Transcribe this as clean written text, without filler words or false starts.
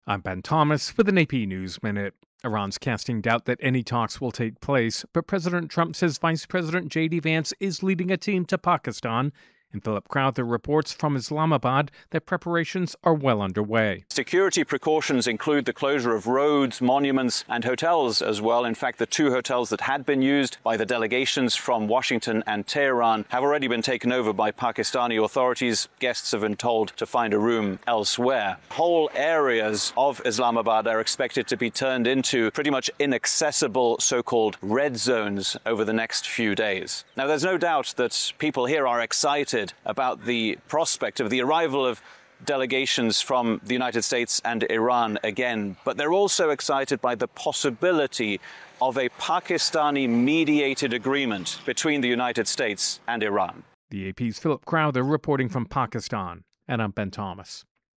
I'm Ben Thomas with an AP News Minute. Iran's casting doubt that any talks will take place, but President Trump says Vice President J.D. Vance is leading a team to Pakistan. And Philip Crowther reports from Islamabad that preparations are well underway. Security precautions include the closure of roads, monuments, and hotels as well. In fact, the two hotels that had been used by the delegations from Washington and Tehran have already been taken over by Pakistani authorities. Guests have been told to find a room elsewhere. Whole areas of Islamabad are expected to be turned into pretty much inaccessible so-called red zones over the next few days. Now, there's no doubt that people here are excited about the prospect of the arrival of delegations from the United States and Iran again, but they're also excited by the possibility of a Pakistani-mediated agreement between the United States and Iran. The AP's Philip Crowther reporting from Pakistan, and I'm Ben Thomas.